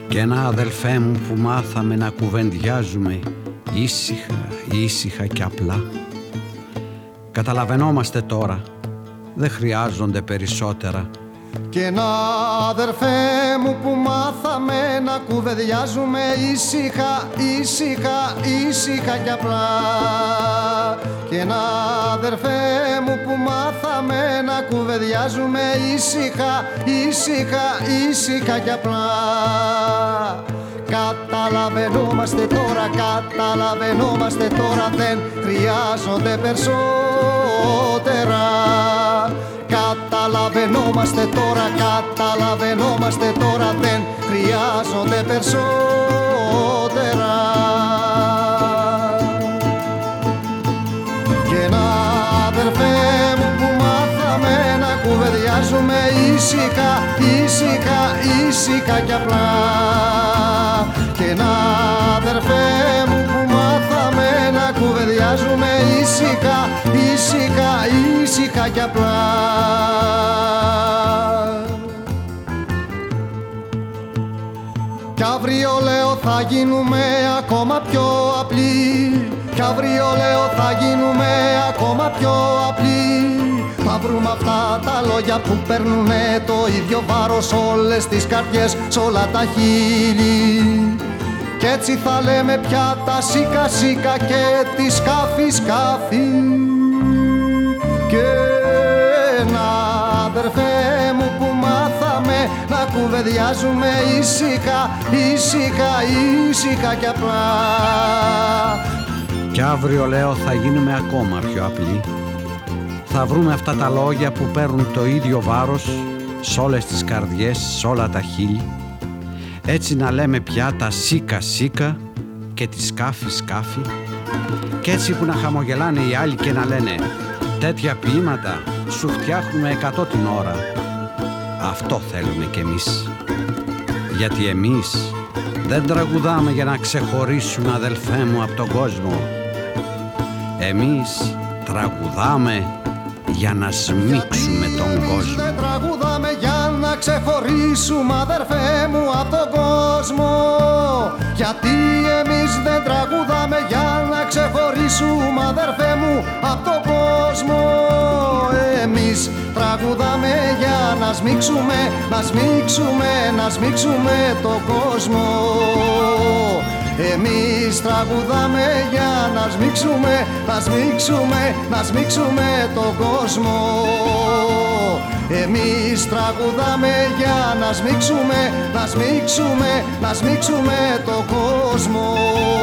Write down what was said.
Κι ένα αδελφέ μου που μάθαμε να κουβεντιάζουμε ήσυχα, ήσυχα και απλά. Καταλαβαίνόμαστε τώρα, δεν χρειάζονται περισσότερα. Κι ένα αδερφέ μου που μάθαμε να κουβεντιάζουμε ήσυχα, ήσυχα, ήσυχα κι απλά. Κι ένα αδερφέ μου που μάθαμε να κουβεντιάζουμε ήσυχα, ήσυχα, ήσυχα κι απλά. Καταλαβαίνομαστε τώρα, δεν χρειάζονται περισσότερα. Καταλαβαίνομαστε τώρα, δεν χρειάζονται περισσότερα. Και ένα αδερφέ μου που μάθαμε να κουβεντιάζουμε ήσυχα, ήσυχα, ήσυχα κι απλά. Και ένα αδερφέ μου που μάθαμε να κουβεντιάζουμε ήσυχα, ήσυχα, ήσυχα κι απλά. Κι αύριο λέω θα γίνουμε ακόμα πιο απλοί. Κι αύριο λέω θα γίνουμε ακόμα πιο απλοί. Θα βρούμε αυτά τα λόγια που παίρνουνε το ίδιο βάρος όλες τις καρδιές, σ' όλα τα χείλη. Κι έτσι θα λέμε πια τα σίκα σίκα και τη σκάφη σκάφη. Και ένα αδερφέ μου που μάθαμε να κουβεντιάζουμε ήσυχα, ήσυχα, ήσυχα κι απλά. Κι αύριο λέω θα γίνουμε ακόμα πιο απλοί. Θα βρούμε αυτά τα λόγια που παίρνουν το ίδιο βάρος σ' όλες τις καρδιές, σ' όλα τα χείλη. Έτσι να λέμε πια τα σίκα σίκα και τη σκάφη σκάφη. Κι έτσι που να χαμογελάνε οι άλλοι και να λένε τέτοια ποίηματα σου φτιάχνουμε 100 την ώρα. Αυτό θέλουμε κι εμείς. Γιατί εμείς δεν τραγουδάμε για να ξεχωρίσουμε, αδελφέ μου, από τον κόσμο. Εμείς τραγουδάμε για να σμίξουμε τον κόσμο. Δεν τραγουδάμε για να ξεχωρίσουμε, αδερφέ μου, από τον κόσμο. Γιατί εμείς δεν τραγουδάμε για να ξεχωρίσουμε, αδερφέ μου, από τον κόσμο. Εμείς τραγουδάμε για να σμίξουμε, να σμίξουμε, να σμίξουμε τον κόσμο. Εμείς τραγουδάμε για να σμίξουμε, να σμίξουμε, να σμίξουμε τον κόσμο. Εμείς τραγουδάμε για να σμίξουμε, να σμίξουμε, να σμίξουμε τον κόσμο.